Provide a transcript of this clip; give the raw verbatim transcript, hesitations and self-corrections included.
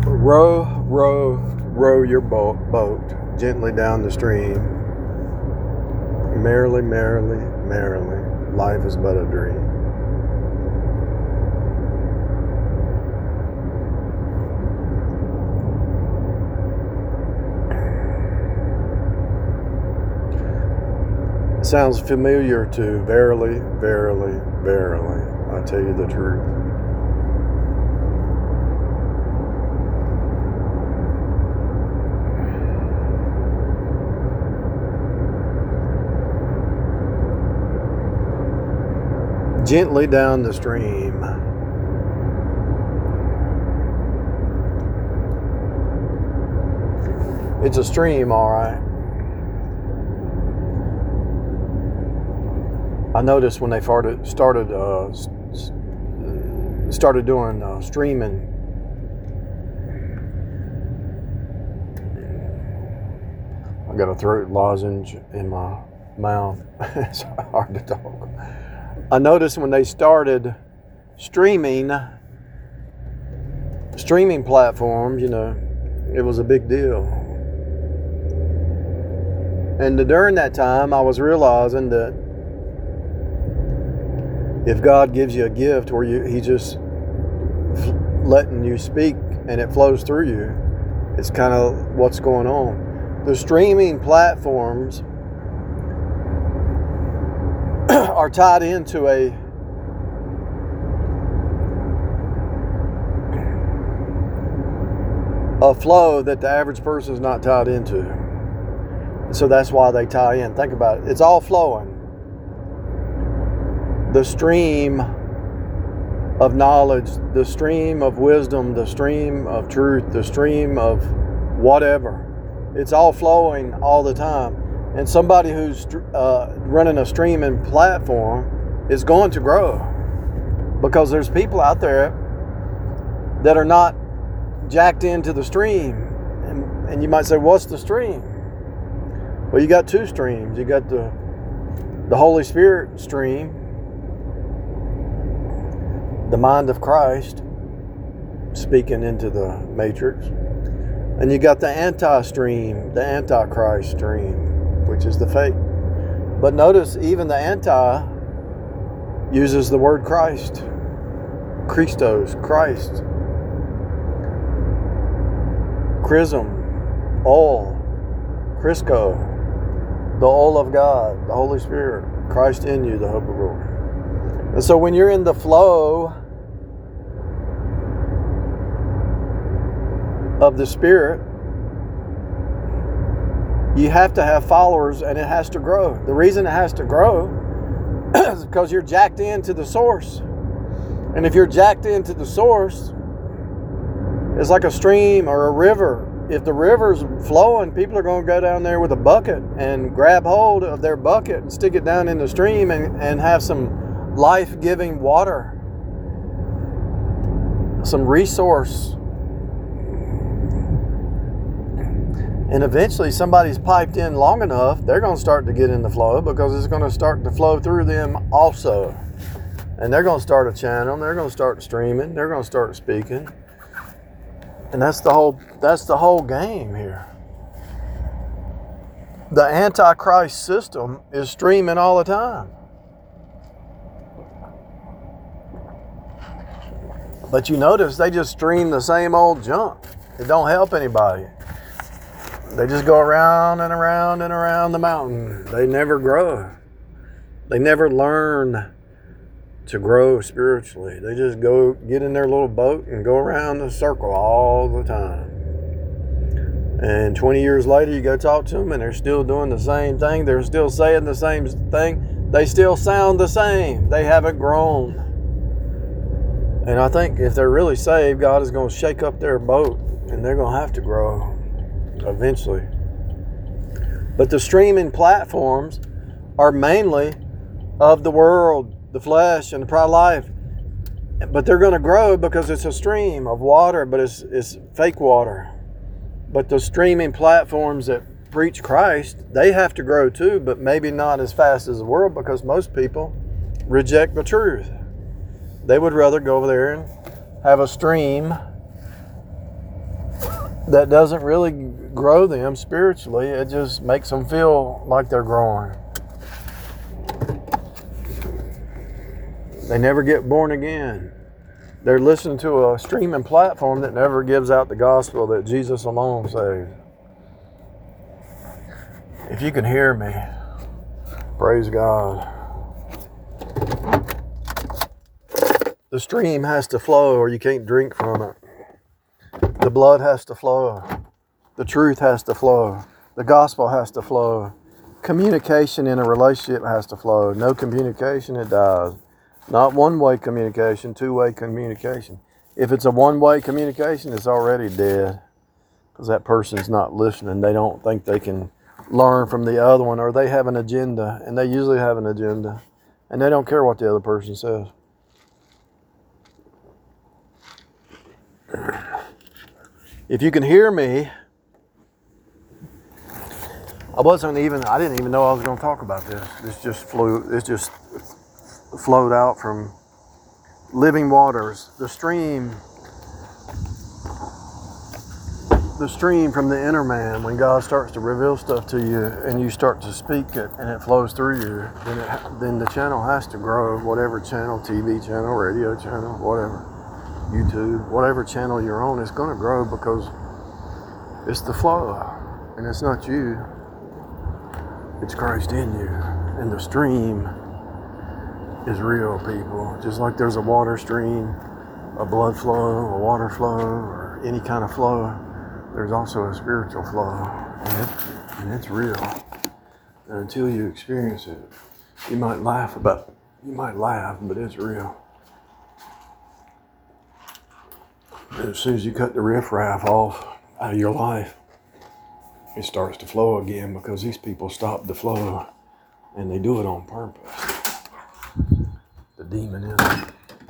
Row, row, row your boat, boat gently down the stream. Merrily, merrily, merrily, life is but a dream. Sounds familiar to verily, verily, verily, I tell you the truth. Gently down the stream. It's a stream, all right. I noticed when they started started uh, started doing uh, streaming. I got a throat lozenge in my mouth. It's hard to talk. I noticed when they started streaming, streaming platforms, you know, it was a big deal. And during that time, I was realizing that if God gives you a gift where you, He just letting you speak and it flows through you, it's kind of what's going on. The streaming platforms are tied into a a flow that the average person is not tied into. So that's why they tie in. Think about it. It's all flowing. The stream of knowledge, the stream of wisdom, the stream of truth, the stream of whatever. It's all flowing all the time. And somebody who's uh, running a streaming platform is going to grow, because there's people out there that are not jacked into the stream. And, and you might say, what's the stream? Well, you got two streams. You got the, the Holy Spirit stream, the mind of Christ speaking into the matrix. And you got the anti-stream, the antichrist stream, which is the fake. But notice even the anti uses the word Christ. Christos, Christ. Chrism, oil, Crisco, the oil of God, the Holy Spirit, Christ in you, the hope of glory. And so when you're in the flow of the Spirit, you have to have followers, and it has to grow. The reason it has to grow is because you're jacked into the source. And if you're jacked into the source, it's like a stream or a river. If the river's flowing, people are going to go down there with a bucket and grab hold of their bucket and stick it down in the stream and, and have some life-giving water, some resource. And eventually somebody's piped in long enough, they're going to start to get in the flow, because it's going to start to flow through them also. And they're going to start a channel, they're going to start streaming, they're going to start speaking. And that's the whole that's the whole game here. The Antichrist system is streaming all the time. But you notice they just stream the same old junk. It don't help anybody. They just go around and around and around the mountain. They never grow. They never learn to grow spiritually. They just go get in their little boat and go around the circle all the time. And twenty years later, you go talk to them and they're still doing the same thing. They're still saying the same thing. They still sound the same. They haven't grown. And I think if they're really saved, God is going to shake up their boat and they're going to have to grow eventually. But the streaming platforms are mainly of the world, the flesh, and the pride of life. But they're going to grow because it's a stream of water, but it's it's fake water. But the streaming platforms that preach Christ, they have to grow too, but maybe not as fast as the world, because most people reject the truth. They would rather go over there and have a stream that doesn't really grow them spiritually. It just makes them feel like they're growing. They never get born again. They're listening to a streaming platform that never gives out the gospel that Jesus alone saves. If you can hear me, praise God. The stream has to flow or you can't drink from it. The blood has to flow. The truth has to flow. The gospel has to flow. Communication in a relationship has to flow. No communication, it dies. Not one-way communication, two-way communication. If it's a one-way communication, it's already dead because that person's not listening. They don't think they can learn from the other one, or they have an agenda, and they usually have an agenda, and they don't care what the other person says. If you can hear me, I wasn't even, I didn't even know I was going to talk about this. This just flew, this just flowed out from living waters. The stream, the stream from the inner man, when God starts to reveal stuff to you and you start to speak it and it flows through you, then, it, then the channel has to grow, whatever channel, T V channel, radio channel, whatever, YouTube, whatever channel you're on, it's going to grow because it's the flow and it's not you. It's Christ in you, and the stream is real, people. Just like there's a water stream, a blood flow, a water flow, or any kind of flow, there's also a spiritual flow, and, it, and it's real. And until you experience it, you might laugh about, you might laugh, but it's real. And as soon as you cut the riffraff off out of your life, it starts to flow again because these people stop the flow and they do it on purpose. The demon in them.